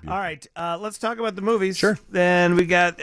All right, let's talk about the movies. Sure. Then we got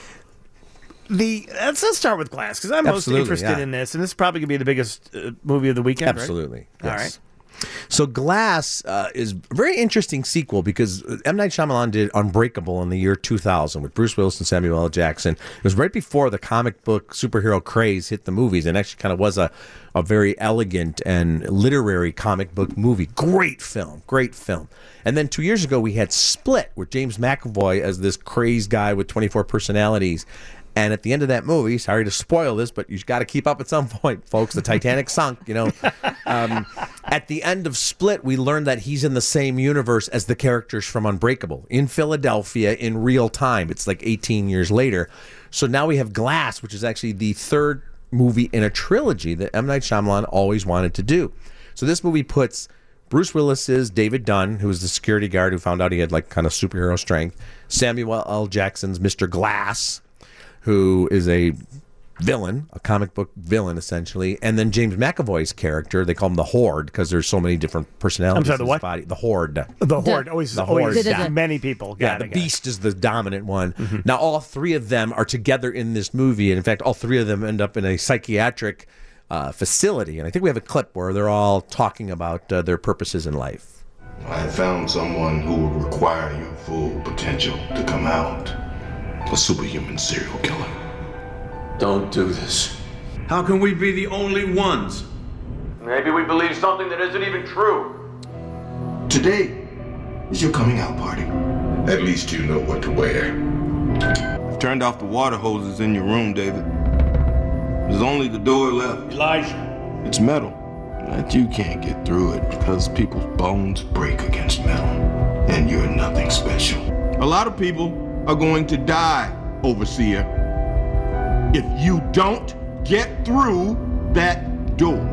let's start with Glass, because I'm most interested in this, and this is probably going to be the biggest movie of the weekend, Absolutely. Right? Yes. All right. So Glass is a very interesting sequel because M. Night Shyamalan did Unbreakable in the year 2000 with Bruce Willis and Samuel L. Jackson. It was right before the comic book superhero craze hit the movies, and actually kind of was a very elegant and literary comic book movie. Great film. And then 2 years ago, we had Split with James McAvoy as this crazed guy with 24 personalities. And at the end of that movie, sorry to spoil this, but you've got to keep up at some point, folks. The Titanic sunk, At the end of Split, we learned that he's in the same universe as the characters from Unbreakable in Philadelphia in real time. It's like 18 years later. So now we have Glass, which is actually the third movie in a trilogy that M. Night Shyamalan always wanted to do. So this movie puts Bruce Willis's David Dunn, who was the security guard who found out he had like kind of superhero strength, Samuel L. Jackson's Mr. Glass, who is a villain, a comic book villain, essentially. And then James McAvoy's character, they call him the Horde because there's so many different personalities I'm sorry, the in what? his body. The Horde. The Horde. Always many people. The Beast is the dominant one. Mm-hmm. Now, all three of them are together in this movie. And in fact, all three of them end up in a psychiatric facility. And I think we have a clip where they're all talking about their purposes in life. I have found someone who will require your full potential to come out. A superhuman serial killer. Don't do this. How can we be the only ones? Maybe we believe something that isn't even true. Today is your coming out party. At least you know what to wear. I've turned off the water hoses in your room, David. There's only the door left. Elijah. It's metal. But you can't get through it because people's bones break against metal. And you're nothing special. A lot of people are going to die, Overseer, if you don't get through that door.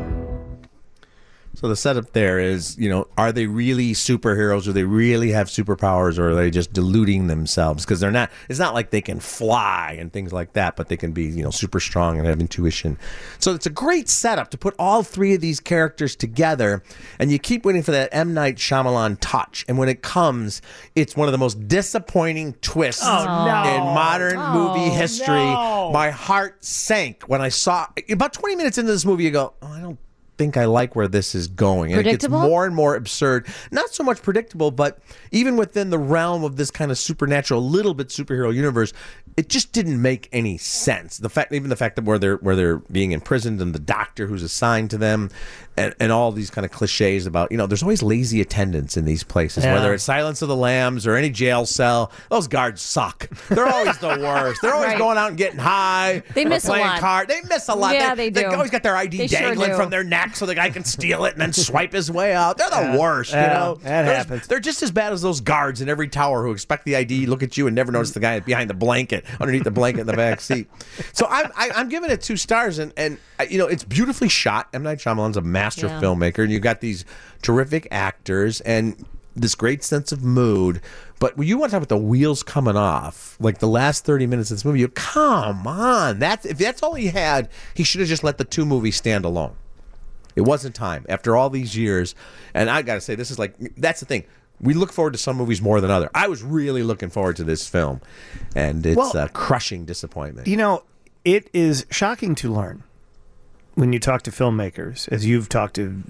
So the setup there is, are they really superheroes? Do they really have superpowers, or are they just deluding themselves? Because they're not. It's not like they can fly and things like that, but they can be, super strong and have intuition. So it's a great setup to put all three of these characters together, and you keep waiting for that M. Night Shyamalan touch. And when it comes, it's one of the most disappointing twists in modern movie history. No. My heart sank when I saw about 20 minutes into this movie. You go, I don't think I like where this is going. And it gets more and more absurd. Not so much predictable, but even within the realm of this kind of supernatural, little bit superhero universe, it just didn't make any sense. The fact that where they're being imprisoned and the doctor who's assigned to them, and all these kind of cliches about, there's always lazy attendants in these places, whether it's Silence of the Lambs or any jail cell. Those guards suck. They're always the worst. They're always going out and getting high. They miss a lot. They miss a lot. Yeah, they do. They always got their ID dangling from their neck so the guy can steal it and then swipe his way out. They're the worst, That happens. They're just as bad as those guards in every tower who expect the ID, look at you, and never notice the guy behind the blanket, underneath the blanket in the back seat. So I'm giving it 2 stars, and it's beautifully shot. M. Night Shyamalan's a master filmmaker, and you've got these terrific actors and this great sense of mood. But when you want to talk about the wheels coming off, like the last 30 minutes of this movie, come on. If that's all he had, he should have just let the 2 movies stand alone. It wasn't time after all these years. And I got to say, that's the thing. We look forward to some movies more than others. I was really looking forward to this film, and it's a crushing disappointment. It is shocking to learn when you talk to filmmakers, as you've talked to,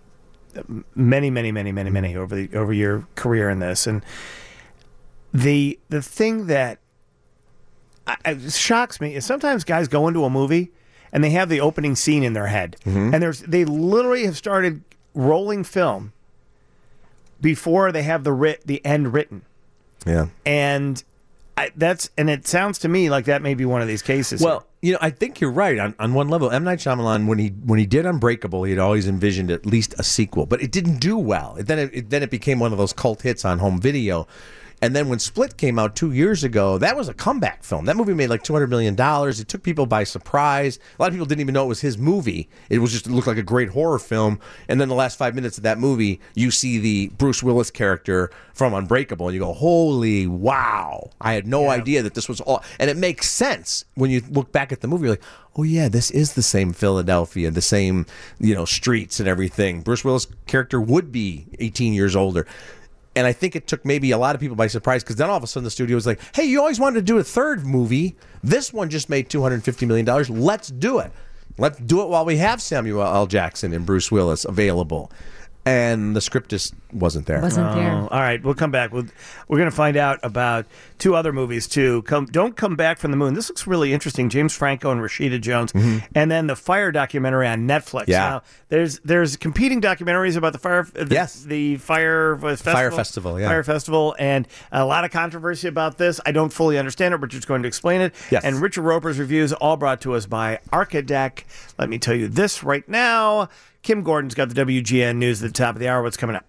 many over your career in this, and the thing that shocks me is sometimes guys go into a movie and they have the opening scene in their head, and they literally have started rolling film before they have the end written. Yeah, and it sounds to me like that may be one of these cases. Well, I think you're right on one level. M. Night Shyamalan, when he did Unbreakable, he had always envisioned at least a sequel, but it didn't do well. Then it became one of those cult hits on home video. And then when Split came out 2 years ago, that was a comeback film. That movie made like $200 million. It took people by surprise. A lot of people didn't even know it was his movie. It looked like a great horror film. And then the last 5 minutes of that movie, you see the Bruce Willis character from Unbreakable, and you go, holy wow. I had no idea that this was all. And it makes sense when you look back at the movie. You're like, oh yeah, this is the same Philadelphia, the same, streets and everything. Bruce Willis' character would be 18 years older. And I think it took maybe a lot of people by surprise, because then all of a sudden the studio was like, hey, you always wanted to do a third movie. This one just made $250 million. Let's do it. Let's do it while we have Samuel L. Jackson and Bruce Willis available. And the script just wasn't there. Wasn't there. All right, we'll come back. We're going to find out about two other movies, too. Don't Come Back from the Moon. This looks really interesting. James Franco and Rashida Jones. And then the Fire documentary on Netflix. Yeah. Now, there's competing documentaries about the Fire the Fire Festival. Fire Festival, yeah. Fire Festival, and a lot of controversy about this. I don't fully understand it. Richard's going to explain it. Yes. And Richard Roper's reviews, all brought to us by Archidec. Let me tell you this right now. Kim Gordon's got the WGN News at the top of the hour. What's coming up?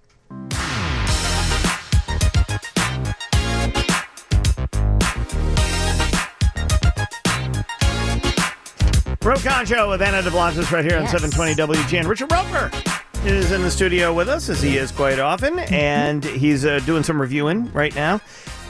Pro-Con Show with Anna DeBlancis right here on 720 WGN. Richard Roper is in the studio with us, as he is quite often, and he's doing some reviewing right now.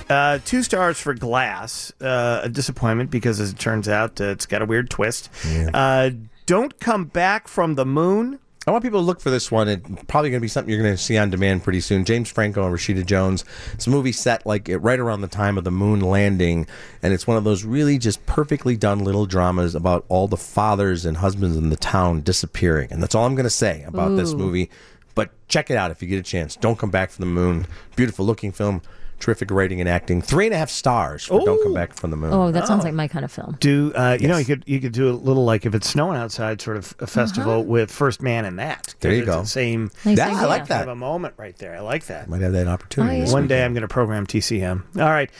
2 stars for Glass. A disappointment because, as it turns out, it's got a weird twist. Yeah. Don't Come Back from the Moon. I want people to look for this one. It's probably going to be something you're going to see on demand pretty soon. James Franco and Rashida Jones. It's a movie set right around the time of the moon landing, and it's one of those really just perfectly done little dramas about all the fathers and husbands in the town disappearing. And that's all I'm going to say about this movie. But check it out if you get a chance. Don't Come Back from the Moon. Beautiful looking film. Terrific rating and acting. 3.5 stars for Don't Come Back from the Moon. Oh, that sounds like my kind of film. You know, you could do a little, like, if it's snowing outside, sort of a festival with First Man in that. There you go. It's the same Nice Yeah, idea. I like kind that. of a moment right there. I like that. Might have that opportunity. Oh, yeah. this One day weekend. I'm going to program TCM. All right.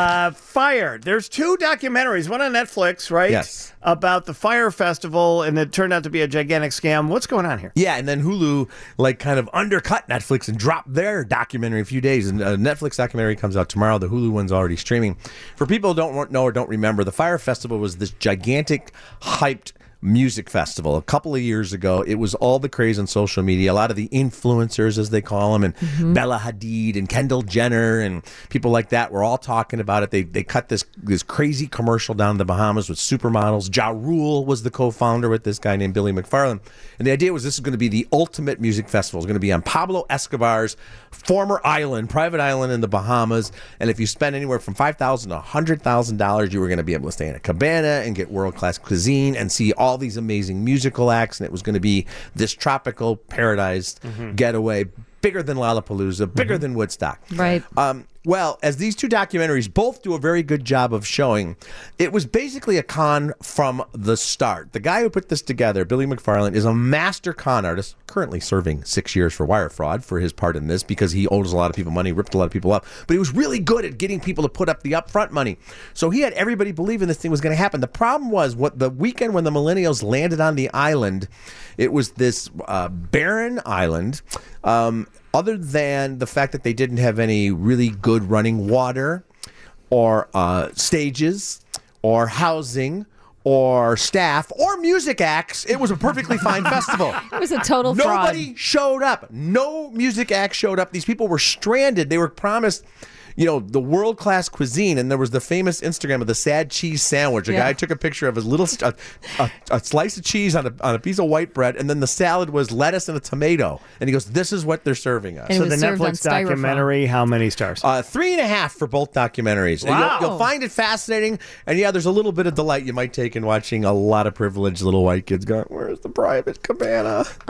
Fire. There's 2 documentaries, one on Netflix, right? Yes. About the Fire Festival, and it turned out to be a gigantic scam. What's going on here? Yeah, and then Hulu kind of undercut Netflix and dropped their documentary in a few days. And a Netflix documentary comes out tomorrow. The Hulu one's already streaming. For people who don't know or don't remember, the Fire Festival was this gigantic, hyped music festival. A couple of years ago, it was all the craze on social media. A lot of the influencers, as they call them, and Bella Hadid and Kendall Jenner and people like that were all talking about it. They cut this crazy commercial down in the Bahamas with supermodels. Ja Rule was the co-founder with this guy named Billy McFarland. And the idea was this is going to be the ultimate music festival. It's going to be on Pablo Escobar's former island, private island in the Bahamas. And if you spend anywhere from $5,000 to $100,000, you were going to be able to stay in a cabana and get world-class cuisine and see all these amazing musical acts. And it was going to be this tropical paradise getaway, bigger than Lollapalooza, bigger than Woodstock. Right. Well, as these 2 documentaries both do a very good job of showing, it was basically a con from the start. The guy who put this together, Billy McFarland, is a master con artist, currently serving 6 years for wire fraud for his part in this because he owes a lot of people money, ripped a lot of people up. But he was really good at getting people to put up the upfront money. So he had everybody believing this thing was going to happen. The problem was, the weekend when the millennials landed on the island, it was this barren island. Other than the fact that they didn't have any really good running water or stages or housing or staff or music acts, it was a perfectly fine festival. It was a total fraud. Nobody showed up. No music act showed up. These people were stranded. They were promised, the world-class cuisine, and there was the famous Instagram of the sad cheese sandwich. A guy took a picture of his little a slice of cheese on a piece of white bread, and then the salad was lettuce and a tomato. And he goes, "This is what they're serving us." And So it the was served on Netflix documentary, how many stars? 3.5 for both documentaries. Wow. You'll find it fascinating, and there's a little bit of delight you might take in watching a lot of privileged little white kids going, "Where's the private cabana?"